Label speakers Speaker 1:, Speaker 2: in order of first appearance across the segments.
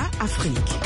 Speaker 1: VOA Afrique.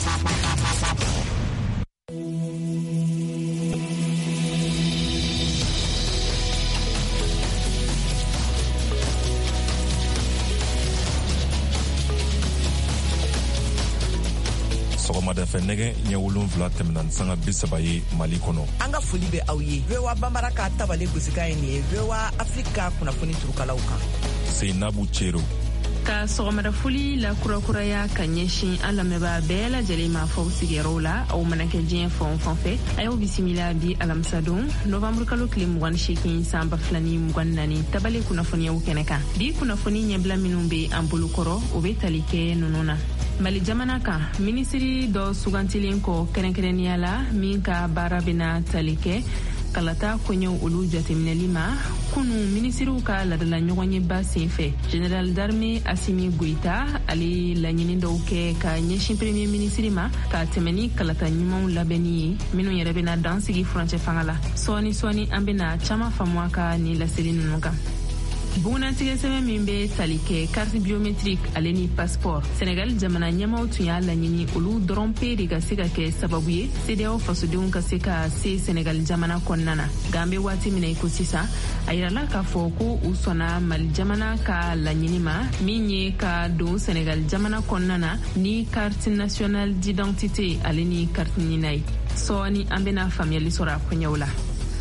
Speaker 2: Sɔgɔmada fɛ nɛgɛ ɲɛ 7 tɛmɛna sanga 30 ye Mali kɔnɔ.
Speaker 3: An ka foli bɛ aw ye. VOA Bambara ka tabale gosika ye nin ye. VOA Afrika kunnafoni turukalaw kan.
Speaker 2: Seinabu Cero.
Speaker 4: Ka sɔgɔmada foli la kurakuraya ka ɲɛsin an lamɛnbaa bɛɛ lajɛlen ma fɔ sigiyɔrɔw la aw mana kɛ diɲɛ fan o fan fɛ a y'aw bisimila bi alamisadon nɔvamburu kalo tile 28 san 2024 tabale kunnafoniyaw kɛnɛ kan. Bi kunnafoni ɲɛbila minnu bɛ an bolokɔrɔ o bɛ tali kɛ ninnu na. Mali jamana kan minisiri dɔ sugantilen kɔ kɛrɛnkɛrɛnnenya la min ka baara bɛna tali kɛ kalata kɔɲɛw olu jateminɛli ma kunu minisiriw ka ladala ɲɔgɔnyeba senfɛ General d'Armée Assimi Goïta ale laɲini dɔw kɛ ka ɲɛsin premier ministre ma ka tɛmɛ ni kalata ɲumanw labɛnni ye minnu yɛrɛ bɛna dansigi furancɛ fanga la sɔɔni an bɛna caman faamuya ka ni laseli ninnu kan. Bugunatigɛ sɛbɛn min bɛ tali kɛ carte biométrique ale ni passeport Sénégal jamana ɲɛmaw tun y'a laɲini olu dɔrɔn pe de ka se ka kɛ sababu ye CEDEAO fasodenw ka se ka se Sénégal jamana kɔnɔna na nka an bɛ waati min na i ko sisan a yirala k'a fɔ ko u sɔnna Mali jamana ka laɲini ma min ye ka don Sénégal jamana kɔnɔna na ni carte nationale d'identité ale ni carte ɲinina ye sɔɔni an bɛna faamuyali sɔrɔ a kɔɲɛw la.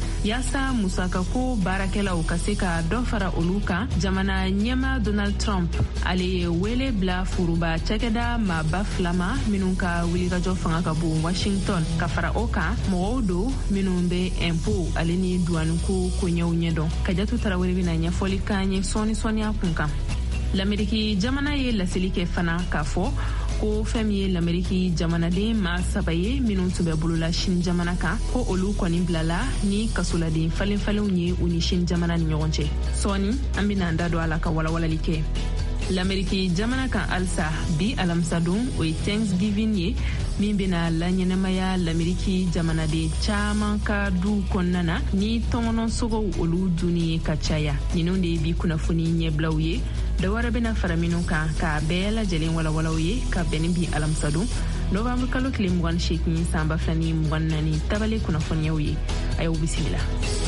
Speaker 4: Yasa musakako baarakɛlaw ka se ka dɔ fara olu kan jamana ɲɛma Donald Trump ale ye wele bila furuba cakɛda maaba 2 ma minnu ka wulikajɔ fanga ka bon Washington ka fara o kan mɔgɔw do minnu bɛ impôt ale ni douaneko koɲɛw ɲɛdɔn. Kajatu Tarawele bɛna ɲɛfɔli k'an ye sɔɔni a kun kan. L'Amérique jamana ye laseli kɛ fana k'a fɔ ko fɛn min ye l'Amérique jamanaden maa 3 ye minnu tun bɛ bolola Chine jamana kan ko olu kɔni bilala ni kasoladen falenfalenw ye u ni Chine jamana ni ɲɔgɔn cɛ. Sɔɔni an bɛna an da don a la ka walawalali kɛ. L'Amérique jamana kan alisa bi alamisadon o ye Thanksgiving ye min bɛna la ɲɛnɛmaya l'Amérique jamanaden caman ka du kɔnɔna na ni tɔngɔnɔsogow olu dunni ka caya. Ninnu de ye bi kunnafoni ɲɛbilaw ye. Dawara bɛna fara minnu kan ka bɛɛ lajɛlen walawalaw ye ka bɛn ni bi alamisadon nɔvamburu kalo tile 28 san 2024 tabale kunnafoniyaw ye a y'aw bisimila.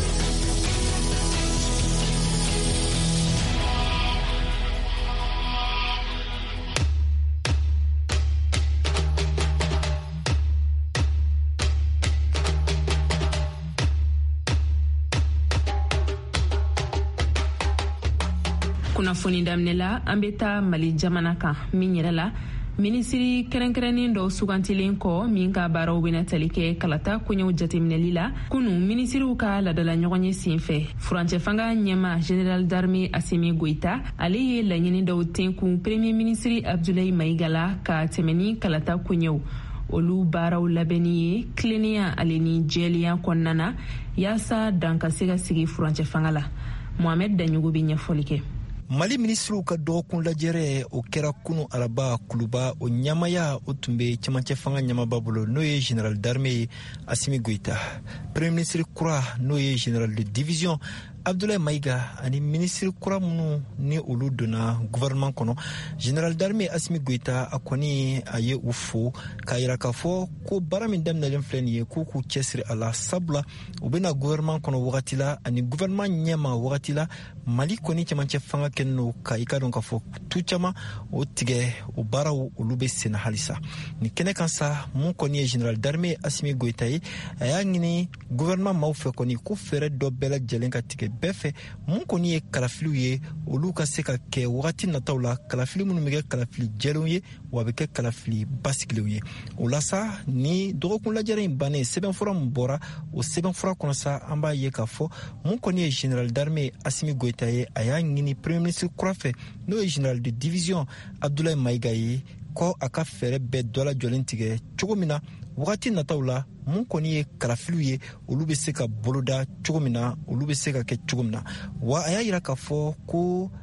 Speaker 4: Kunnafoni daminɛla an bɛ taa Mali jamana kan min yɛrɛ la minisiri kɛrɛnkɛrɛnnen dɔ sugantilen kɔ min ka baaraw bɛna tali kɛ kalata koɲɛw jateminɛli la kunu minisiriw ka ladala ɲɔgɔn ye senfɛ furancɛ fanga ɲɛma General d'Armée Assimi Goïta ale ye laɲini dɔw tenkun premier ministre Abdoulaye Maïga la ka tɛmɛ ni kalata koɲɛw olu baaraw labɛnni ye tilennenya ale ni jɛlenya kɔnɔna na yaasa dan ka se ka sigi furancɛ fanga la. Mohamed Daɲogo bɛ ɲɛfɔli kɛ.
Speaker 5: Mali ministru ka dɔgɔkun lajɛrɛ o kɛra kunu araba kuluba o ɲamaya o tun bɛ cɛmancɛ fanga ɲamaba bolo n'o ye General d'Armée Assimi Goïta premier ministre kura n'o ye Général de division Abdoulaye Maïga ani ministre kura minnu ni olu donna gouvernement kɔnɔ Général d'Armée Assimi Goïta a kɔni a ye u fo k'a yira k'a fɔ ko baara min daminɛlen filɛ nin ye k'u k'u cɛsiri a la sabula u bɛna gouvernement kɔnɔ wagati la ani gouvernement ɲɛma wagati la Mali kɔni cɛmancɛ fanga kɛlen don ka i ka dɔn k'a fɔ tu caman o tigɛ o baaraw olu bɛ senna halisa ni kɛnɛ kan sa mun kɔni ye Général d'Armée Assimi Goïta ye a y'a ɲini gouvernement maaw fɛ kɔni ko fɛɛrɛ dɔ bɛɛ lajɛlen ka tigɛ bɛɛ fɛ mun kɔni ye kalafiliw ye olu ka se ka kɛ wagati nataw la kalafili minnu bɛ kɛ kalafili jɛlenw ye wa bɛ kɛ kalafili basigilenw ye o la sa ni dɔgɔkun lajɛrɛ in bannen sɛbɛnfura min bɔra o sɛbɛnfura kɔnɔ sa an b'a ye k'a fɔ mun kɔni ye Général d'Armée Assimi Goïta ye a y'a ɲini premier ministre kura fɛ n'o ye Général de division Abdoulaye Maïga ye ko a ka fɛɛrɛ bɛɛ dɔ lajɔlen tigɛ cogo min na wagati nataw la mun kɔni ye kalafiliw ye olu bɛ se ka boloda cogo min na olu bɛ se ka kɛ cogo min na wa a y'a yira k'a fɔ ko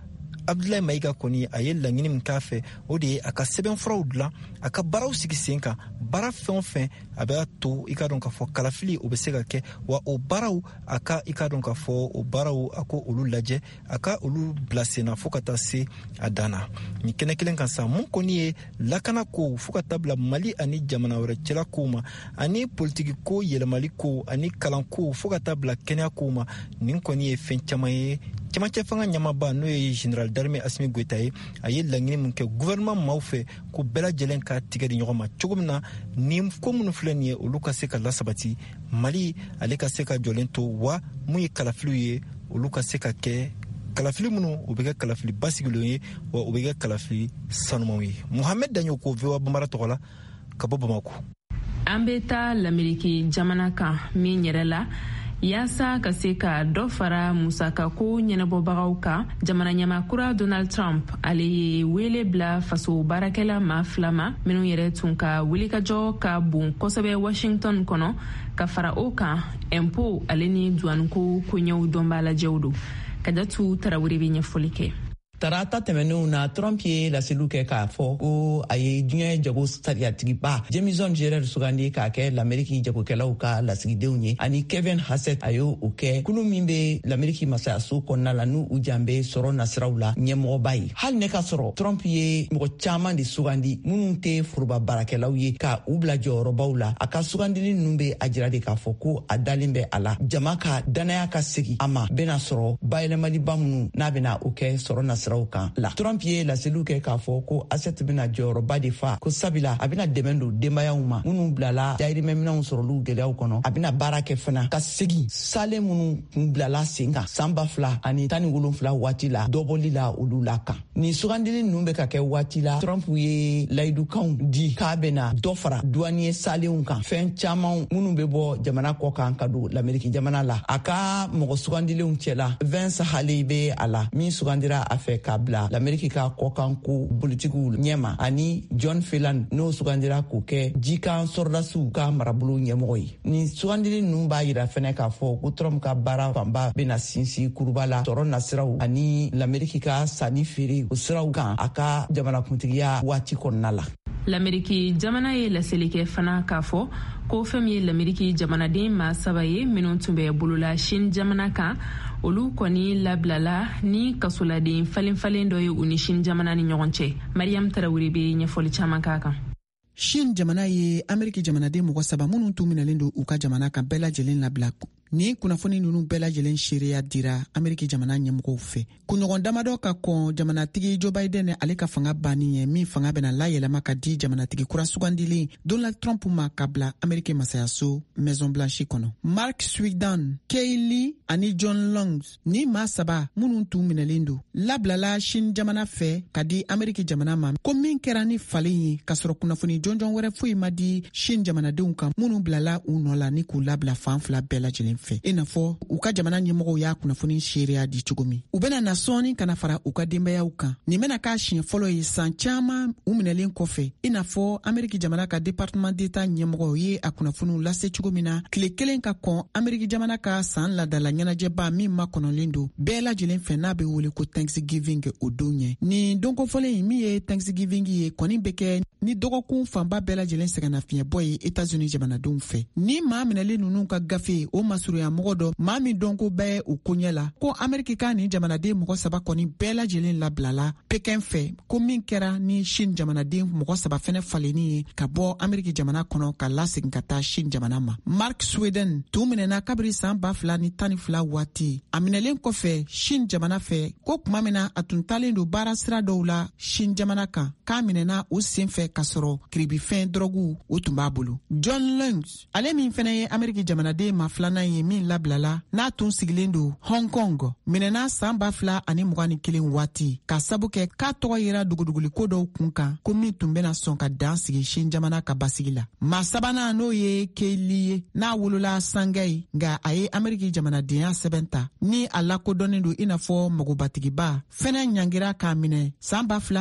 Speaker 5: Abdoulaye Maïga kɔni a ye laɲini min k'a fɛ o de ye a ka sɛbɛnfuraw dilan a ka baaraw sigi sen kan baara fɛn o fɛn a bɛ to i ka dɔn k'a fɔ kalafili o bɛ se ka kɛ wa o baaraw a ka i ka dɔn k'a fɔ o baaraw a ko olu lajɛ a ka olu bila senna fo ka taa se a dan na nin kɛnɛ kelen kan sa mun kɔni ye lakana ko fo ka taa bila Mali ani jamana wɛrɛ cɛla kow ma ani politiki ko yɛlɛmali ko ani kalan ko fo ka taa bila kɛnɛya kow ma nin kɔni ye fɛn caman ye cɛmancɛ fanga ɲamaba n'o ye General Darmé Assimi Goïta ye a ye laɲini min kɛ gouvernement maaw fɛ ko bɛɛ lajɛlen ka tigɛ di ɲɔgɔn ma cogo min na ni ko minnu filɛ nin ye olu ka se ka lasabati Mali ale ka se ka jɔlen to wa mun ye kalafiliw ye olu ka se ka kɛ kalafili minnu u bɛ kɛ kalafili basigilenw ye wa u bɛ kɛ kalafili sanumanw ye. Mohamed Danyo ko VOA Bambara tɔgɔ la ka bɔ Bamako.
Speaker 4: An bɛ taa Lameriki jamana kan min yɛrɛ la yaasa ka se ka dɔ fara musakako ɲɛnabɔbagaw kan jamana ɲamakura Donald Trump ale ye wele bila faso baarakɛla maa 2 ma minnu yɛrɛ tun ka wulikajɔ ka bon kosɛbɛ Washington kɔnɔ ka fara o kan impôt ale ni duwaniko koɲɛw dɔnbaa lajɛw don. Kadatu Tarawele bɛ ɲɛfɔli kɛ.
Speaker 1: Tarata tɛmɛnenw na Trump ye laseliw kɛ k'a fɔ ko a ye diɲɛ jago sariyatigiba Jamison Gerard sugandi k'a kɛ Lameriki jagokɛlaw ka lasigidenw ye ani Kevin Hassett a y'o kɛ kulu min bɛ Lameriki masayaso kɔnɔna la n'u jan bɛ sɔrɔ nasiraw la ɲɛmɔgɔba ye. Hali ne ka sɔrɔ Trump ye mɔgɔ caman de sugandi minnu tɛ foroba baarakɛlaw ye ka u bila jɔyɔrɔbaw la a ka sugandili ninnu bɛ a jira de k'a fɔ ko a dalen bɛ a la jama ka danaya ka segin a ma bɛna sɔrɔ bayɛlɛmaliba minnu n'a bɛna o kɛ sɔrɔ nasiraw kan la. Trump ye laseliw kɛ k'a fɔ ko Hassett bɛna jɔyɔrɔba de fa ko sabila a bɛna dɛmɛ don denbayaw ma minnu bilala dayirimɛminɛw sɔrɔliw gɛlɛyaw kɔnɔ a bɛna baara kɛ fana ka segin sale minnu kun bilala sen kan san 2017 waati la dɔbɔli la olu la kan. Ni sugandili ninnu bɛ ka kɛ waati la Trump ye layidukanw di k'a bɛna dɔ fara douanier salenw kan fɛn caman minnu bɛ bɔ jamana kɔ kan ka don Lameriki jamana la. A ka mɔgɔ sugandilenw cɛla Vince Halley bɛ a la min sugandira a fɛ k'a bila Lameriki ka kɔkanko politikiw ɲɛma ani John Phelan n'o sugandira k'o kɛ jikan sɔrdasiw ka marabolo ɲɛmɔgɔ ye. Ni sugandili ninnu b'a yira fɛnɛ k'a fɔ ko Trump ka baara fanba bɛna sinsin kuruba la sɔrɔ nasiraw ani Lameriki ka sanni feere o siraw kan a ka jamanakuntigiya waati kɔnɔna la.
Speaker 4: Lameriki jamana ye laseli kɛ fana k'a fɔ ko fɛn min ye Lameriki jamanaden maa 3 ye minnu tun bɛ bolola Chine jamana kan olu kɔni labilala ni kasoladen falen dɔ ye u ni Chine jamana ni ɲɔgɔn cɛ. Mariam Tarawele bɛ ɲɛfɔli caman k'a kan.
Speaker 6: Chine jamana ye Ameriki jamanaden mɔgɔ 3 minnu tun minɛlen don u ka jamana kan bɛɛ lajɛlen labila. Ni kunnafoni ninnu bɛɛ lajɛlen seereya dira Ameriki jamana ɲɛmɔgɔw fɛ. Kunɲɔgɔn damadɔ ka kɔn jamanatigi Joe Biden ale ka fanga banni ye min fanga bɛna layɛlɛma ka di jamanatigi kura sugandilen Donald Trump ma ka bila Ameriki masayaso Maison Blanche kɔnɔ. Mark Swigdan, Kaylee ani John Longs ni maa 3 minnu tun minɛlen don labilala Chine jamana fɛ ka di Ameriki jamana ma ko min kɛra ni falen ye ka sɔrɔ kunnafoni jɔnjɔn wɛrɛ foyi ma di Chine jamanadenw kan minnu bilala u nɔ la ni k'u labila fan 2 bɛɛ lajɛlen fɛ. I n'a fɔ u ka jamana ɲɛmɔgɔw y'a kunnafoni seereya di cogo min. U bɛna na sɔɔni kana fara u ka denbayaw kan. Nin bɛna k'a siɲɛ fɔlɔ ye san caman u minɛlen kɔfɛ. I n'a fɔ Ameriki jamana ka département d'État ɲɛmɔgɔw ye a kunnafoniw lase cogo min na tile 1 ka kɔn Ameriki jamana ka san ladala ɲɛnajɛba min ma kɔnɔlen don bɛɛ lajɛlen fɛ n'a bɛ wele ko Thanksgiving o don ɲɛ. Nin donkofɔlen min ye Thanksgiving ye kɔni bɛ kɛ ni dɔgɔkun fanba bɛɛ lajɛlen sɛgɛnnafiɲɛbɔ ye États-Unis jamanadenw fɛ. Ni maa minɛlen ninnu ka gafe o masurunya mɔgɔ dɔ maa min dɔn ko bɛɛ u koɲɛ la ko Ameriki ka ni jamanaden mɔgɔ 3 kɔni bɛɛ lajɛlen labilala Pekin fɛ ko min kɛra ni Chine jamanaden mɔgɔ 3 fɛnɛ falenni ye ka bɔ Ameriki jamana kɔnɔ ka lasegin ka taa Chine jamana ma. Mark Sweden tun minɛna kabiri san 2012 waati a minɛlen kɔfɛ Chine jamana fɛ ko kuma min na a tun talen don baara sira dɔw la Chine jamana kan k'a minɛna o sen fɛ ka sɔrɔ kiribifɛn droguw o tun b'a bolo. John Lenz ale min fɛnɛ ye Ameriki jamanaden ma 2nan ye min labilala n'a tun sigilen don Hong Kong minɛna san 2021 waati ka sabu kɛ k'a tɔgɔ yera duguduguliko dɔw kun kan ko min tun bɛna sɔn ka dan sigi Chine jamana ka basigi la. Maa 3nan n'o ye Kaylee ye n'a wolola Shanghai nka a ye Ameriki jamanadenya sɛbɛn ta ni a lakodɔnnen don i n'a fɔ magobatigiba fɛnɛ ɲangira k'a minɛ san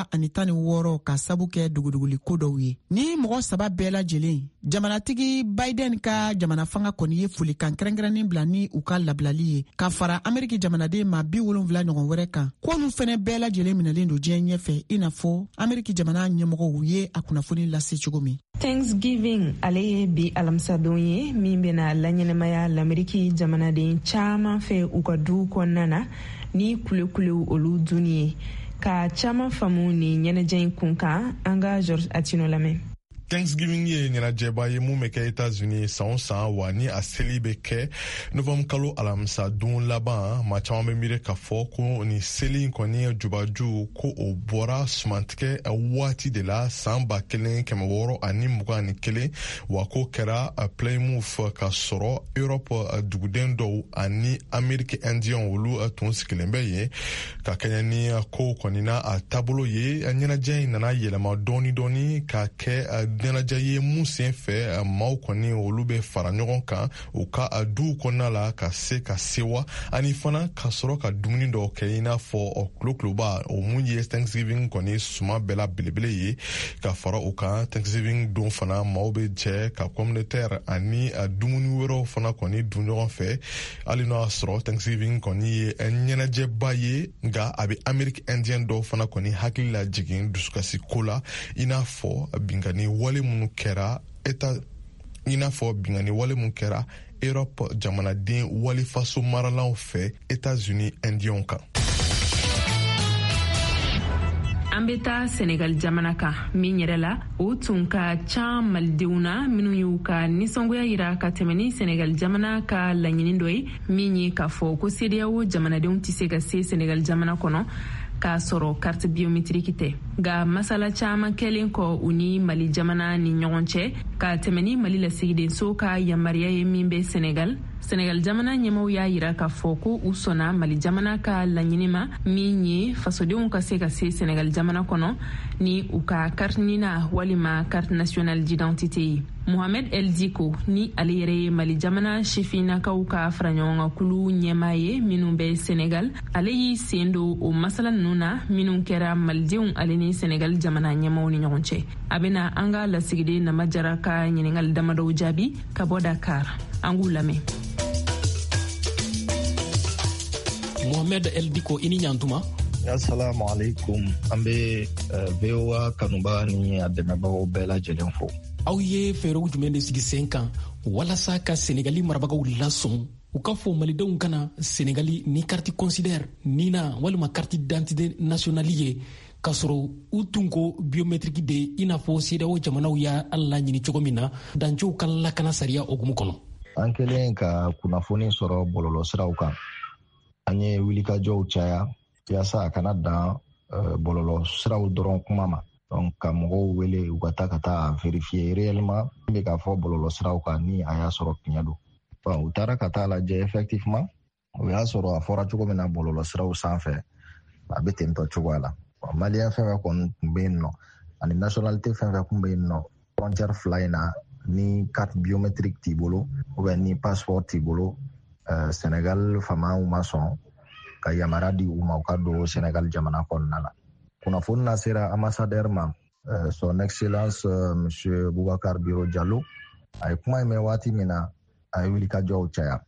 Speaker 6: 2016 ka sabu kɛ duguduguliko dɔw ye. Ni mɔgɔ 3 bɛɛ lajɛlen jamanatigi Biden ka jamana fanga kɔni ye folikan kɛrɛnkɛrɛn kɛrɛnnen bila ni u ka labilali ye ka fara Ameriki jamanaden ma 70 ɲɔgɔn wɛrɛ kan. K'olu fɛnɛ bɛɛ lajɛlen minɛlen don diɲɛ ɲɛfɛ i n'a fɔ Ameriki jamana ɲɛmɔgɔw ye a kunnafoni lase cogo min.
Speaker 4: Thanksgiving ale ye bi alamisadon ye min bɛna laɲɛnɛmaya l'Ameriki jamanaden caman fɛ u ka du kɔnɔna na ni kulekulew olu duni ye. Ka caman faamu ni ɲɛnajɛ in kun kan an ka George Atino lamɛn.
Speaker 7: Thanksgiving ye ɲɛnajɛba ye mun bɛ kɛ États-Unis san o san wa ni a seli bɛ kɛ Novembre kalo alamisa don laban maa caman bɛ miiri k'a fɔ ko ni seli in kɔni jubaju ko o bɔra sumantigɛ waati de la san 1621 wa ko kɛra Plymouth ka sɔrɔ Europe duguden dɔw ani Ameriki Indien olu tun sigilen bɛ yen ka kɛɲɛ ni ko kɔni na a taabolo ye ɲɛnajɛ in nana yɛlɛma dɔɔni dɔɔni ka kɛ ɲɛnajɛ ye mun sen fɛ maaw kɔni olu bɛ fara ɲɔgɔn kan u ka duw kɔnɔna la ka se ka sewa ani fana ka sɔrɔ ka dumuni dɔw kɛ i n'a fɔ kulokuloba o mun ye Thanksgiving kɔni suma bɛɛ la belebele ye ka fara o kan Thanksgiving don fana maaw bɛ jɛ ka pomme de terre ani dumuni wɛrɛw fana kɔni dun ɲɔgɔn fɛ hali n'o y'a sɔrɔ Thanksgiving kɔni ye ɲɛnajɛba ye nka a bɛ Ameriki Indien dɔw fana kɔni hakili la jigin dusukasi ko la i n'a fɔ bingani wale minnu kɛra Europe jamanaden walifaso maralaw fɛ États-Unis Indiens kan.
Speaker 4: An bɛ taa Senegal jamana kan min yɛrɛ la o tun ka ca malidenw na minnu y'u ka nisɔngoya yira ka tɛmɛ ni Senegal jamana ka laɲini dɔ ye min ye k'a fɔ ko CEDEAO jamanadenw tɛ se ka se Senegal jamana kɔnɔ k'a sɔrɔ carte biométrique tɛ nka masala caman kɛlen kɔ u ni Mali jamana ni ɲɔgɔn cɛ ka tɛmɛ ni Mali lasigidenso ka yamaruya ye min bɛ Senegal jamana ɲɛmaw y'a yira k'a fɔ ko u sɔnna Mali jamana ka laɲini ma min ye fasodenw ka se Senegal jamana kɔnɔ ni u ka carte nina walima carte nationale d'identité ye. Mohamed El Diko ni ale yɛrɛ ye Mali jamana sifinnakaw ka fara ɲɔgɔn kan kulu ɲɛmaa ye minnu bɛ Senegal ale y'i sen don o masala ninnu na minnu kɛra malidenw ale ni Senegal jamana ɲɛmaw ni ɲɔgɔn cɛ. A bɛna an ka lasigiden Nama Jara ka ɲininkali damadɔw jaabi ka bɔ Dakar. An k'u lamɛn.
Speaker 8: Mohamed El Diko ini ɲantuma.
Speaker 9: Assalamu alaikum. An bɛ VOA kanuba ni a dɛmɛbagaw bɛɛ lajɛlen fo.
Speaker 8: Aw ye fɛɛrɛw jumɛn de sigi sen kan walasa ka Senegali marabagaw lasɔn u ka fɔ malidenw kana Senegali ni carte consulaire nina walima carte d'identité nationale ye ka sɔrɔ u tun ko biométrique de i n'a fɔ CEDEAO jamanaw y'a laɲini cogo min na dancow ka lakana sariya hokumu kɔnɔ.
Speaker 9: An kɛlen ka kunnafoni sɔrɔ bɔlɔlɔsiraw kan an ye wulikajɔw caya yaasa a kana dan bɔlɔlɔsiraw dɔrɔn kuma ma. Donc ka mɔgɔw wele u ka taa vérifier réellement min bɛ k'a fɔ bɔlɔlɔsiraw kan ni a y'a sɔrɔ tiɲɛ don. U taara ka taa lajɛ effectivement u y'a sɔrɔ a fɔra cogo min na bɔlɔlɔsiraw sanfɛ a bɛ ten tɔ cogoya la. Malien fɛn fɛn kɔni tun bɛ yen nɔ ani nationalité fɛn fɛn tun bɛ yen nɔ frontière fila in na ni carte biométrique t'i bolo ou bien ni passeport t'i bolo Senegal faamaw ma sɔn ka yamaruya di u ma u ka don Senegal jamana kɔnɔna la. Kunnafoni na sera ambassadeur ma son excellence monsieur Boubacar Biro Diallo a ye kuma in mɛn waati min na a ye wulikajɔw caya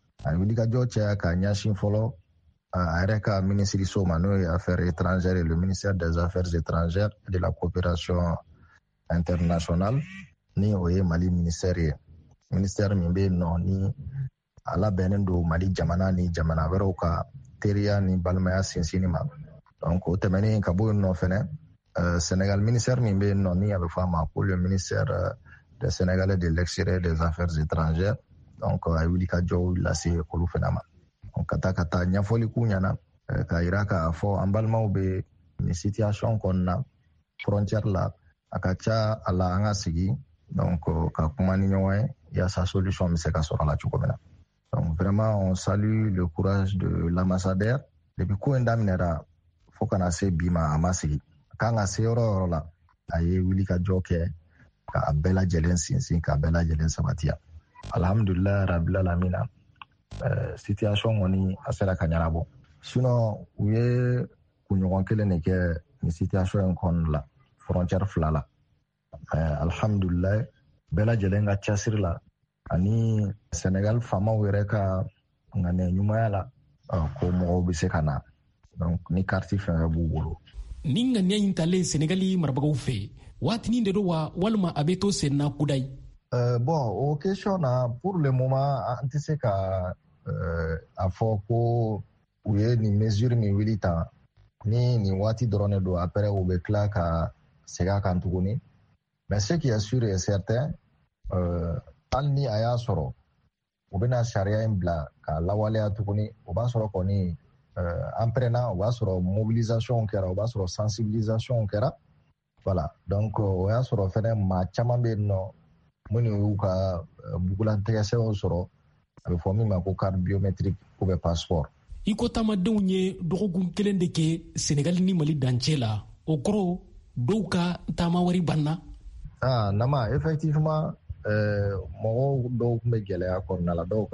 Speaker 9: ka ɲɛsin fɔlɔ a yɛrɛ ka ministériso ma n'o ye affaires étrangères et le ministère des affaires étrangères et de la coopération internationale ni o ye Mali ministère ye ministère min bɛ yen nɔ ni a labɛnnen don Mali jamana ni jamana wɛrɛw ka teriya ni balimaya sinsinni ma. Donc o tɛmɛnen ka bɔ yen nɔ fɛnɛ Sénégal ministère min bɛ yen nɔ ni a bɛ fɔ a ma ko le ministère des Sénégalais de l'extérieur des affaires étrangères. Donc a ye wulikajɔw lase olu fɛnɛ ma. Ka taa ɲɛfɔli k'u ɲɛna k'a yira k'a fɔ an balimaw bɛ nin situation kɔnɔna frontière la a ka ca a la an ka sigi donc ka kuma ni ɲɔgɔn ye yaasa solution bɛ se ka sɔrɔ a la cogo min na. Donc vraiment on salue le courage de l'ambassadeur depuis ko in daminɛra fo kana se bi ma a ma sigi k'an ka se yɔrɔ yɔrɔ la a ye wulikajɔ kɛ k'a bɛɛ lajɛlen sinsin k'a bɛɛ lajɛlen sabatiya. Alhamdulillah rabil alamina situation kɔni a sera ka ɲɛnabɔ sinon u ye kunɲɔgɔn kelen de kɛ ni situation in kɔnɔna la frontière fila la alhamdulillah bɛɛ lajɛlen ka cɛsiri la ani Senegal faamaw yɛrɛ ka ŋaniya ɲumanya la ko mɔgɔw bɛ se ka na donc ni carte fɛn b'u bolo.
Speaker 8: Ni ŋaniya in talen Senegali marabagaw fɛ waatinin de do wa walima a bɛ to senna kudayi.
Speaker 9: Bon o question na pour le moment an tɛ se ka a fɔ ko u ye nin mesure min wuli tan ni nin waati dɔrɔn de don après u bɛ tila ka segin a kan tuguni mais ce qui est sûr et certain hali ni a y'a sɔrɔ u bɛna sariya in bila ka lawaleya tuguni o b'a sɔrɔ kɔni an pɛrɛnna o b'a sɔrɔ mobilisation kɛra o b'a sɔrɔ sensibilisation kɛra voilà donc o y'a sɔrɔ fɛnɛ maa caman bɛ yen nɔ minnu y'u ka bugulantigɛsɛnw sɔrɔ a bɛ fɔ min ma ko carte biométrique ou bien passeport.
Speaker 8: I ko taamadenw ye dɔgɔkun kelen de kɛ Senegali ni Mali dancɛ la o kɔrɔ dɔw ka taama wari banna.
Speaker 9: Nama effectivement mɔgɔw dɔw tun bɛ gɛlɛya kɔnɔna la dɔw ka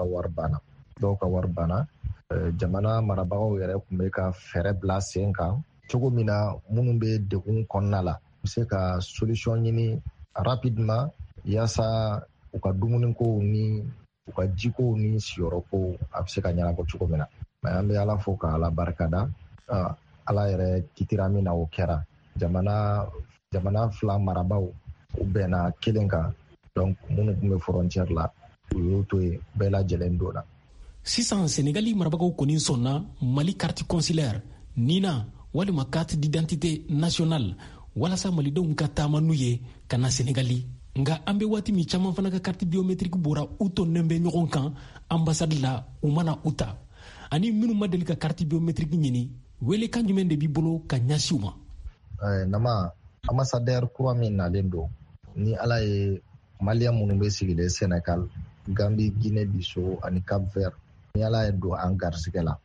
Speaker 9: wari banna jamana marabagaw yɛrɛ tun bɛ ka fɛɛrɛ bila sen kan cogo min na minnu bɛ degun kɔnɔna la u bɛ se ka solution ɲini rapidement yaasa u ka dumunikow ni u ka jikow ni siyɔrɔkow a bɛ se ka ɲɛnabɔ cogo min na mais an bɛ Ala fo ka Ala barikada Ala yɛrɛ kitira min na o kɛra jamana fila marabaw u bɛnna kelen kan donc minnu tun bɛ frontière la u y'o to yen bɛɛ lajɛlen donna.
Speaker 8: Sisan Senegali marabagaw kɔni sɔnna Mali carte consulaire nina walima carte d'identité nationale walasa malidenw ka taama n'u ye ka na Senegali nga an bɛ waati min caman fana ka carte biométrique bɔra u tɔnnen bɛ ɲɔgɔn kan ambassade la u mana u ta ani minnu ma deli ka carte biométrique ɲini welekan jumɛn de b'i bolo ka ɲɛsin u ma.
Speaker 9: Nama ambassadeur kura min nalen don ni Ala ye Malien minnu bɛ sigilen Senegal, Gambie, Guinée Bissau ani Cap Vert ni Ala ye don an garisɛgɛ la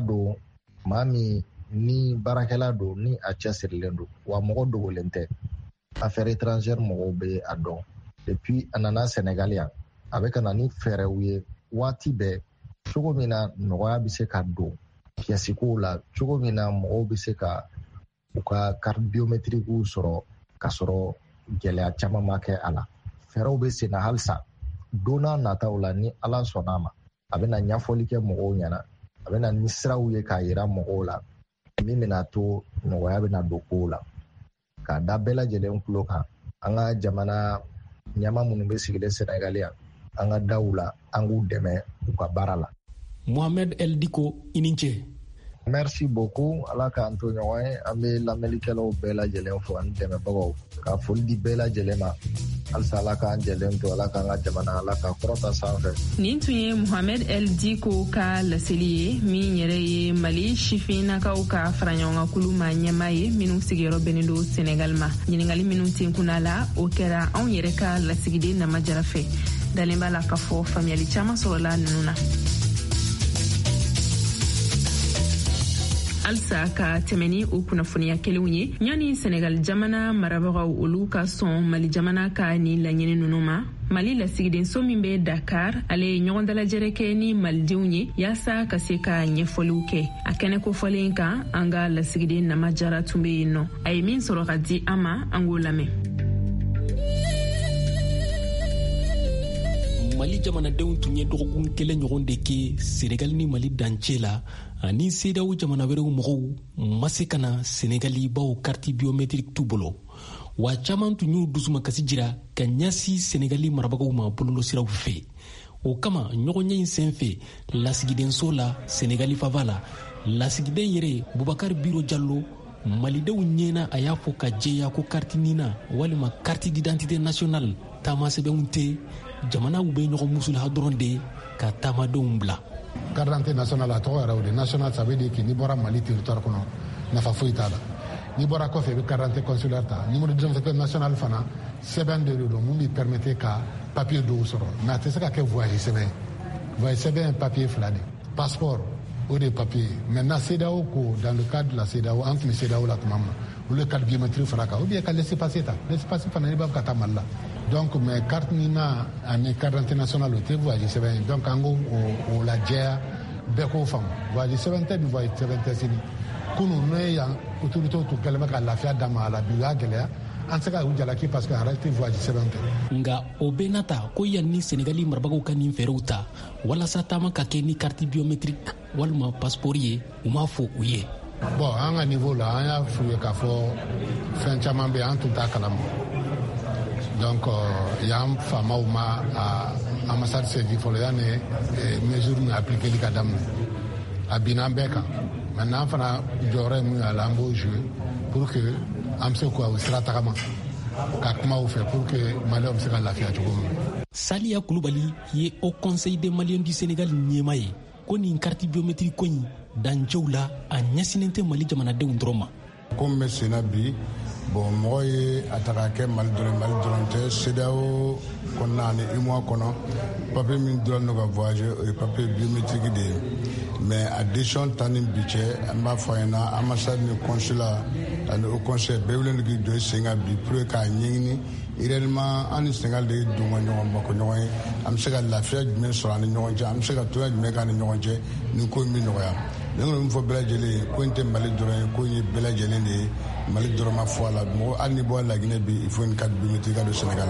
Speaker 9: maa min ni baarakɛla don ni a cɛsirilen don wa mɔgɔ dogolen tɛ affaire étrangère mɔgɔw bɛ a dɔn depuis a nana Senegal yan a bɛ ka na ni fɛɛrɛw ye waati bɛɛ cogo min na nɔgɔya bɛ se ka don pièce kow la cogo min na mɔgɔw bɛ se ka u ka carte biométrique sɔrɔ ka sɔrɔ gɛlɛya caman ma kɛ a la fɛɛrɛw bɛ sen na halisa don n'a nataw la ni Ala sɔnna a ma a bɛna ɲɛfɔli kɛ mɔgɔw ɲɛna a bɛna ni siraw ye k'a yira mɔgɔw la min bɛna to nɔgɔya bɛna don kow la k'a da bɛɛ lajɛlen tulo kan an ka jamana ɲɛma minnu bɛ sigilen Senegal yan an ka daw la an k'u dɛmɛ u ka baara la.
Speaker 8: Mohamed El Diko i ni ce.
Speaker 9: Merci beaucoup Ala k'an to ɲɔgɔn ye an bɛ lamɛnnikɛlaw bɛɛ lajɛlen fo ani dɛmɛbagaw ka foli di bɛɛ lajɛlen ma halisa Ala k'an jɛlen to Ala k'an ka jamana Ala ka kɔrɔta sanfɛ.
Speaker 4: Nin tun ye Mohamed El Diko ka laseli ye min yɛrɛ ye Mali sifinnakaw ka fara ɲɔgɔn kan kulu ma ɲɛmaa ye minnu sigiyɔrɔ bɛnnen don Senegal ma. Ɲininkali minnu tenkunna la o kɛra anw yɛrɛ ka lasigiden Namajara fɛ dalen b'a la k'a fɔ faamuyali caman sɔrɔla ninnu na. Alsa ka tɛmɛni o kunnafoniya kelenw ye ɲani Senegal jamana marabagaw olu ka sɔn Mali jamana ka ni laɲini ninnu ma Mali lasigidenso min bɛ Dakar ale ye ɲɔgɔn dalajɛrɛ kɛ ni malidenw ye yaasa ka se ka ɲɛfɔliw kɛ a kɛnɛ kofɔlen kan an ka lasigiden Namajara tun bɛ yen nɔ a ye min sɔrɔ ka di an ma an k'o lamɛn.
Speaker 8: Mali jamanadenw tun ye dɔgɔkun kelen ɲɔgɔn de kɛ Senegal ni Mali dancɛ la ani CEDEAO jamana wɛrɛw mɔgɔw ma se ka na Senegali baw carte biométrique t'u bolo wa caman tun y'u dusumakasi jira ka ɲɛsi Senegali marabagaw ma bɔlɔlɔsiraw fɛ o kama ɲɔgɔnɲɛ in senfɛ lasigidenso la Senegali fava la lasigiden yɛrɛ Boubacar Biro Diallo malidenw ɲɛna a y'a fɔ ka jɛya ko carte nina walima carte d'identité nationale taamasɛbɛnw tɛ jamanaw bɛ ɲɔgɔn musulaha dɔrɔn de ka taamadenw bila.
Speaker 10: Carte d'identité nationale a tɔgɔ yɛrɛ o de national ça veut dire que n'i bɔra Mali territoire kɔnɔ nafa foyi t'a la n'i bɔra kɔfɛ i bɛ carte d'identité consulaire ta numéro d'identité nationale fana sɛbɛn de don mun b'i permettre ka papier dɔw sɔrɔ mais a tɛ se ka kɛ voyage sɛbɛn voyage sɛbɛn ye papier fila de passeport o de ye papier maintenant CEDEAO ko dans le cadre de la CEDEAO an tun bɛ CEDEAO la tuma min na olu ye carte biométrique fara kan ou bien ka laissez-passer ta laissez-passer fana i b'a fɛ ka taa Mali la donc mais carte nina ani carte d'identité nationale o tɛ voyage sɛbɛn ye donc an k'o o lajɛya bɛɛ k'o faamu voyage sɛbɛn tɛ ni voyage sɛbɛn tɛ sini kunun n'o ye yan autorité tun kɛlen bɛ ka lafiya d'a ma a la bi u y'a gɛlɛya an tɛ se ka u jalaki parce que en réalité voyage sɛbɛn tɛ.
Speaker 8: Nga o bɛɛ nata ko yan ni Senegali marabagaw ka nin fɛɛrɛw ta walasa taama ka kɛ ni carte biométrique walima passeport ye u m'a fɔ u ye.
Speaker 10: Bon an ka niveau la an y'a f'u ye k'a fɔ fɛn caman bɛ an tun t'a kalama donc y'an faamaw ma ambassade sɛgi fɔlɔ yanni mesure min appliquer ka daminɛ a binna an bɛɛ kan maintenant an fana jɔyɔrɔ ye mun ye a la an b'o jouer pour que an bɛ se k'o sira tagama ka kuma u fɛ pour que maliyɛnw bɛ se ka lafiya cogo min.
Speaker 8: Saliya Kulubali ye au conseil des Maliens du Sénégal ɲɛma ye ko nin carte biométrique ko in dancɛw la a ɲɛsinen tɛ Mali jamanadenw dɔrɔn ma.
Speaker 11: Ko min bɛ sen na bi bon mɔgɔ ye a ta k'a kɛ Mali dɔrɔn tɛ CEDEAO kɔnɔna ani UEMOA kɔnɔ papier min dɔrɔn don ka voyager o ye papier biométrique de ye mais a décision ta ni bi cɛ an b'a fɔ a ɲɛna ambassade ni consulat ani au conseil bɛɛ wele k'i jɔ sen kan bi pour k'a ɲɛɲini réellement an ni Sénégal de ye don ka ɲɔgɔn bako ɲɔgɔn ye an bɛ se ka lafiya jumɛn sɔrɔ an ni ɲɔgɔn cɛ an bɛ se ka toya jumɛn k'an ni ɲɔgɔn cɛ ni ko in bɛ nɔgɔya ne kɔni min fɔ bɛɛ lajɛlen ye ko in tɛ Mali dɔrɔn ye ko in ye bɛɛ lajɛlen de ye Mali dɔrɔn ma fɔ a la mɔgɔ hali ni bɔ Laginɛ bi il faut une carte biométrique ka don Sénégal.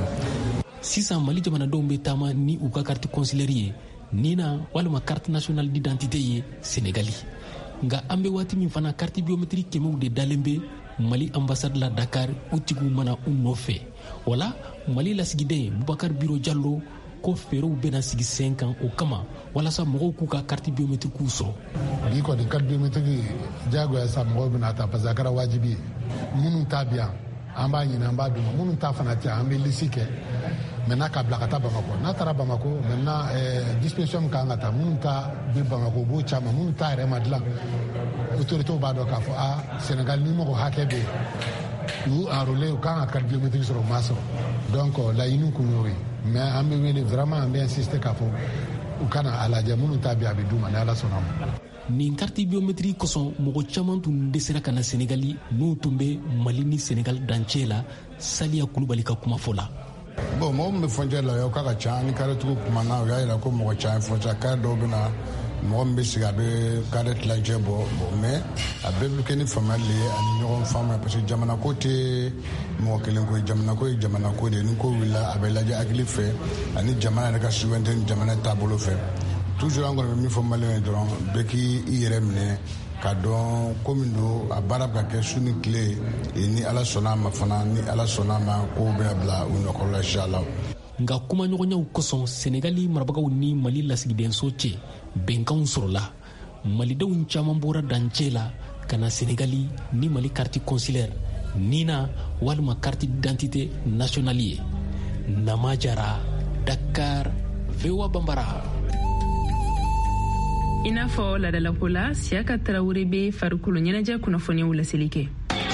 Speaker 8: Sisan Mali jamanadenw bɛ taama ni u ka carte consulaire ye nina walima carte nationale d'identité ye Sénégali nga an bɛ waati min fana carte biométrique kɛmɛw de dalen bɛ Mali ambassade la Dakar u tigiw mana u nɔfɛ wala Mali lasigiden Boubacar Biro Diallo ko fɛɛrɛw bɛna sigi sen kan o kama walasa mɔgɔw k'u ka carte biométrique sɔrɔ.
Speaker 10: Bi kɔni carte biométrique diyagoya sa mɔgɔw bɛna ta parce que a kɛra wajibi ye minnu t'a bi yan an b'a ɲini an b'a d'u ma minnu t'a fana tɛ an bɛ liste kɛ maintenant k'a bila ka taa Bamako n'a taara Bamako maintenant disposition min kan ka ta minnu ta bɛ Bamako u b'o caman minnu ta yɛrɛ ma dilan autorités b'a dɔn k'a fɔ Sénégal ni mɔgɔ hakɛ bɛ yen u enrôlé u kan ka carte biométrique sɔrɔ u m'a sɔrɔ donc laɲini kun y'o ye mais an bɛ wele vraiment an bɛ insister k'a fɔ u kana a lajɛ minnu ta bi a bɛ d'u ma ni Ala sɔnna ma.
Speaker 8: Nin carte biométrique kosɔn mɔgɔ caman tun dɛsɛra ka na Sénégali n'u tun bɛ Mali ni Sénégal dancɛ la Saliya Kulubali ka kuma fɔ la.
Speaker 11: Bon mɔgɔ min bɛ frontière la o k'a ka ca ni kariatigiw kumana o y'a jira ko mɔgɔ caman ye frontière kari dɔw bɛ na mɔgɔ min bɛ sigi a bɛ kari tilancɛ bɔ bon mais a bɛɛ bɛ kɛ ni faamuyali de ye ani ɲɔgɔn faamuya parce que jamana ko tɛ mɔgɔ kelen ko ye jamana ko ye jamana ko de ye ni ko wulila a bɛ lajɛ hakili fɛ ani jamana yɛrɛ ka souveraineté ni jamana taabolo fɛ toujours an kɔni bɛ min fɔ maliyɛnw ye dɔrɔn bɛɛ k'i yɛrɛ minɛ ka dɔn ko min don a baara bɛ ka kɛ su ni tile ni Ala sɔnna a ma fana ni Ala sɔnna a ma ko bɛna bila u nɔkɔrɔ la inchallah.
Speaker 8: Nka kumaɲɔgɔnyaw kosɔn Senegali marabagaw ni Mali lasigidenso cɛ bɛnkanw sɔrɔla malidenw caman bɔra dancɛ la ka na Senegali ni Mali carte consulaire nina walima carte d'identité nationale ye. Nama Jara, Dakar, VOA Bambara.
Speaker 4: I n'a fɔ ladalako la Siyaka Tarawele bɛ farikolo ɲɛnajɛ kunnafoniyaw laseli kɛ.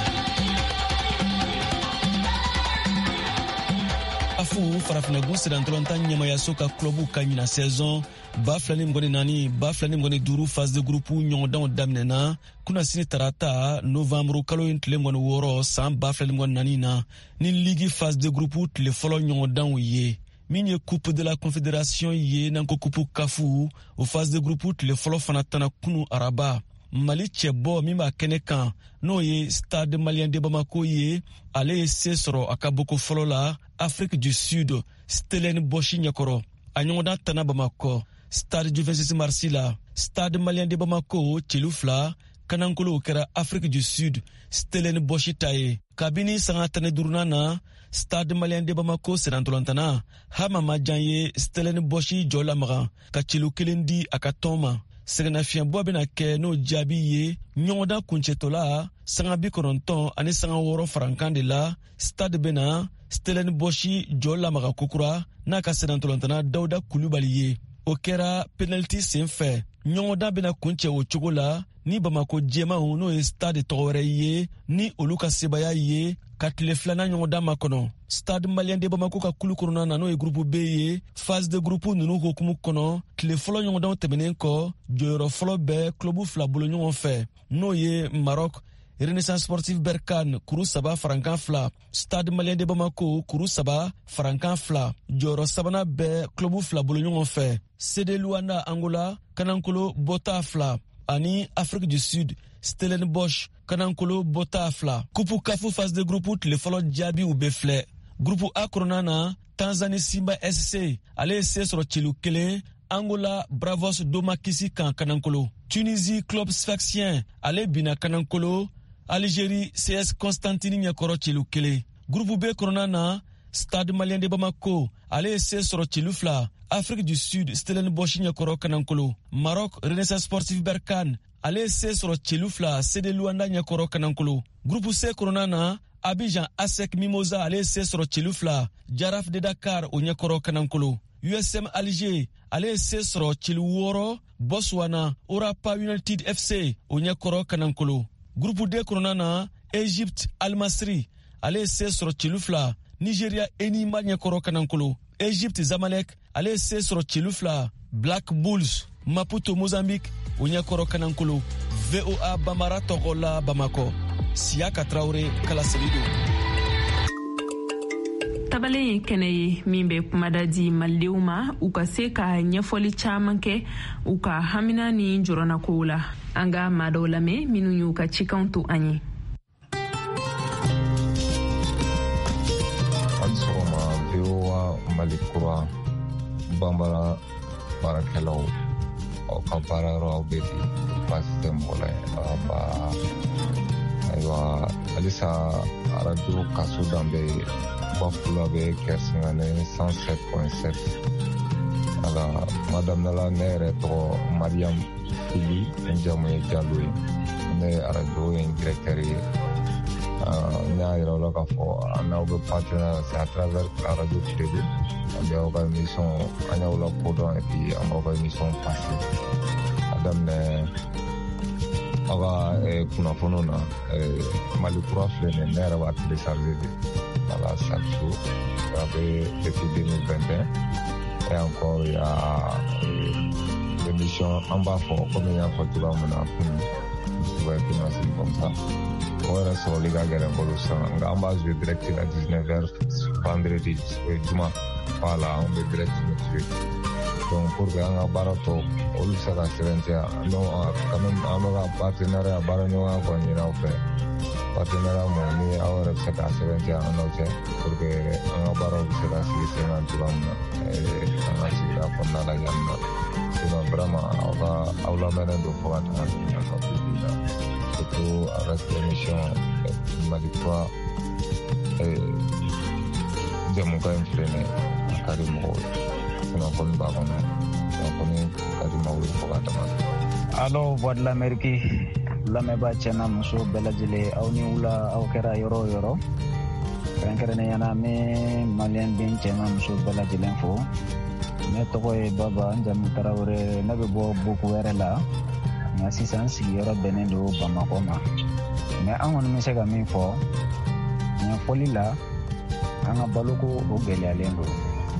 Speaker 12: Afu farafinɛgu sedantɔlɔntan ɲɛmayaso ka clubu ka ɲina saison 2024 2025 phase de groupe ɲɔgɔndanw daminɛna kuna sini tarata novembre kalo in tile 6 san 2024 na ni ligue phase de groupe tile fɔlɔ ɲɔgɔndanw ye min ye coupe de la confédération ye n'an ko coupe kafu o phase de groupe tile fɔlɔ fana tana kunu araba Mali cɛbɔ min b'a kɛnɛ kan n'o ye stade malien de Bamako ye ale ye se sɔrɔ a ka boko fɔlɔ la Afrique du Sud Stellenbosch ɲɛkɔrɔ a ɲɔgɔndan tana Bamakɔ stade du 26 mars la stade malien de Bamako celu fila kanankolo kɛra Afrique du Sud Stellenbosch ta ye kabini sanga tane duruna na stade malien de Bamako sedantɔlɔntana hama majan ye Stellenbosch jɔ lamaga ka celu kelen di a ka tɔn ma sɛgɛnnafiɲɛbɔ bɛna kɛ n'o jaabi ye ɲɔgɔndan kuncɛtɔla sanga 90 ani sanga 6 farankan de la stade bɛna Stellenbosch jɔ lamaga kokura n'a ka sedantɔlɔntana Dawuda Kulubali ye o kɛra penalty senfɛ ɲɔgɔndan bɛna kuncɛ o cogo la ni Bamako jɛmaw n'o ye stade tɔgɔ wɛrɛ ye ni olu ka sebaya ye ka tile filanan ɲɔgɔndan ma kɔnɔ stade malien de Bamako ka kulu kɔnɔna na n'o ye groupe B ye phase de groupe ninnu hokumu kɔnɔ tile fɔlɔ ɲɔgɔndanw tɛmɛnen kɔ jɔyɔrɔ fɔlɔ bɛɛ clubu fila bolo ɲɔgɔn fɛ n'o ye Maroc Renaissance Sportive Berkane kuru 3 farankan 2 stade malien de Bamako kuru 3 farankan 2 jɔyɔrɔ sabanan bɛɛ clubu fila bolo ɲɔgɔn fɛ CD Luanda Angola kanankolo Bota 2 ani Afrique du Sud Stellenbosch kanankolo bota fila kupu kafu phase de groupe tile fɔlɔ jaabi u be filɛ groupe A kɔnɔna na Tanzanie Simba SC ale ye se sɔrɔ celu 1 Angola Bravos Doma Kisi kan kanankolo Tunisie Club Sfaxien ale bina kanankolo Algérie CS Constantine ɲɛkɔrɔ celu 1 groupe B kɔnɔna na Stade Malien de Bamako ale ye se sɔrɔ celu 2 Afrique du Sud Stellenbosch ɲɛkɔrɔ kanankolo Maroc Renaissance Sportif Berkane ale ye se sɔrɔ celu 2 CD Luanda ɲɛkɔrɔ kanankolo groupe C kɔnɔna na Abidjan ASEC Mimosa ale ye se sɔrɔ celu 2 Jaraf de Dakar o ɲɛkɔrɔ kanankolo USM Alger ale ye se sɔrɔ celu 6 Botswana Orapa United FC o ɲɛkɔrɔ kanankolo groupe D kɔnɔna na Egypte Al Masry ale ye se sɔrɔ celu 2 Nigeria Enima ɲɛkɔrɔ kanankolo Egypte Zamalek ale ye se sɔrɔ celu 2 Black Bulls Maputo Mozambique o ɲɛkɔrɔ kanankolo VOA Bamara tɔgɔ la Bamako Siaka Traoré Kala Selido.
Speaker 4: Tabalen ye kɛnɛ ye min bɛ kumada di malidenw ma u ka se ka ɲɛfɔli caman kɛ u ka hamina ni jɔrɔnakow la an ka maa dɔw lamɛn minnu y'u ka cikanw to an ye.
Speaker 9: Hali sɔgɔma VOA Mali kura banbara baarakɛlaw aw ka baarayɔrɔ aw bɛ ten baasi tɛ mɔgɔ la ayiwa halisa arajo kaso danbe Bafula be Kersingane 107.7 ala madame nala ne yɛrɛ tɔgɔ Mariam Fili njamu ye Jalo ye ne arajo ye directeur ye ne y'a yira aw la k'a fɔ n'aw bɛ partenaire c'est à travers arajo Kiledu an bɛ aw ka émission an y'aw la kodɔn et puis an b'aw ka émission passé a daminɛ aw ka kunnafoniw na Mali kura filɛ nin ye ne yɛrɛ b'a télécharger de voilà chaque jour depuis 2021 et encore il y a l'émission en bas fort comme il y a fait tout le monde tu vas financer comme ça on va sur les gars en bas je direct à 19h vendredi dimanche voilà on va direct donc pour que on a barato on le sera serentia non quand même on a partenariat baranyo ko ni na fait partenariat mo ni awara se ka serentia on oje pour que on a baro se ka se na tuam on a se ka ponna la yanna sinon vraiment on va mener do ko ata surtout avec l'émission Malikwa Demuka influene Karimo sinon kon ba kono kon Karimo ko ata
Speaker 13: allo voix de l'Amérique lameba chena muso belajile aw ni wula aw kera yoro yoro kankere yana me malien bin chena muso belajile fo ne togo e baba njam tarawre na be bo boku were la na sisan sigi yoro benendo Bamako ma me an mi se ga min fo ne foli la an baloko o gele do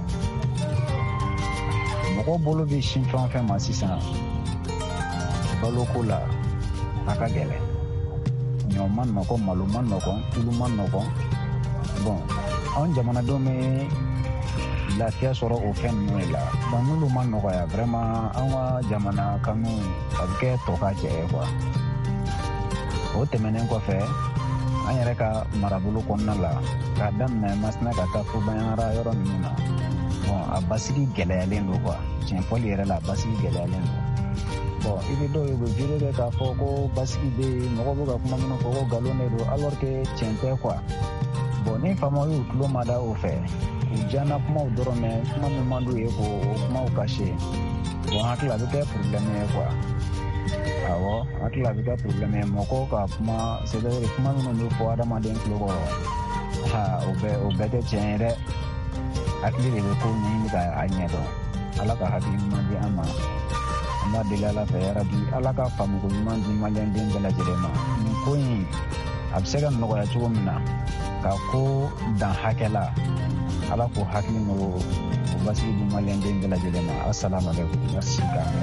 Speaker 13: moko bolo bi shin fan ma sisan baloko la aka gɛlɛ ɲɔman nɔgɔ maluman nɔgɔ tuluman nɔgɔ bon anw jamanadenw bɛ lafiya sɔrɔ o fɛn ninnu la donc n'olu ma nɔgɔya vraiment an ka jamana kanu a bɛ kɛ tɔ ka jɛ ye quoi o tɛmɛnen kɔfɛ an yɛrɛ ka marabolo kɔnɔna la k'a daminɛ Masina ka taa fo Banyanara yɔrɔ ninnu na bon a basigi gɛlɛyalen don quoi tiɲɛ fɔli yɛrɛ la a basigi gɛlɛyalen don bon i bɛ dɔw ye u bɛ video kɛ k'a fɔ ko basigi bɛ yen mɔgɔw bɛ ka kuma minnu fɔ ko nkalon de don alors que tiɲɛ tɛ quoi bon ni faamaw y'u tulo mada o fɛ u diyanna kumaw dɔrɔn mɛ kuma min man d'u ye k'o kumaw caché bon hakili a bɛ kɛ problème ye quoi awɔ hakili a bɛ kɛ problème ye mɔgɔw ka kuma c'est-à-dire kuma minnu bɛ fɔ adamaden tulo kɔrɔ o bɛɛ tɛ tiɲɛ ye dɛ hakili de bɛ ko ɲɛɲini k'a ɲɛdɔn ala ka hakili ɲuman di an ma. An b'a deli Ala fɛ yarabi Ala ka faamuko ɲuman di maliyɛnden bɛɛ lajɛlen ma nin ko in a bɛ se ka nɔgɔya cogo min na ka ko dan hakɛ la Ala k'o hakili n'o basigi di maliyɛnden bɛɛ lajɛlen ma assalamu alaikum merci k'an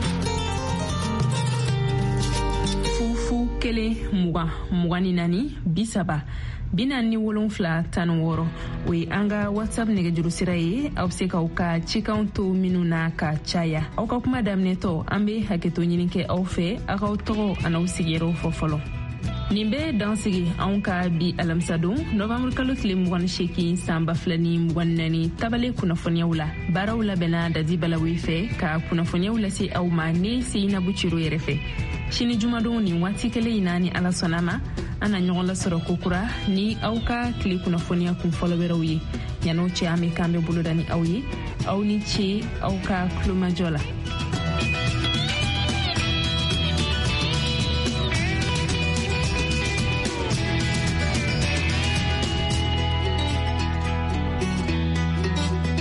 Speaker 4: fufu 1 20 24 30 47 16 o ye an ka whatsapp nɛgɛjuru sira ye aw bɛ se k'aw ka cikanw to minnu na ka caya aw ka kuma daminɛtɔ an bɛ hakɛto ɲini kɛ aw fɛ aw k'aw tɔgɔ an'aw sigiyɔrɔw fɔ fɔlɔ nin bɛ dansigi anw ka bi alamisadon nɔvamuru kalo tile 28 san 2024 tabale kunnafoniyaw la baaraw labɛnna dadi balawi fɛ ka kunnafoniyaw lase aw ma ne Seinabu Ciro yɛrɛ fɛ sini jumadon nin waati kelen in na ni ala sɔnna ma an na ɲɔgɔn lasɔrɔ kokura ni aw ka tile kunnafoniya kun fɔlɔ wɛrɛw ye yan'o cɛ an bɛ kan bɛ boloda ni aw ye aw ni ce aw ka kulomajɔ la.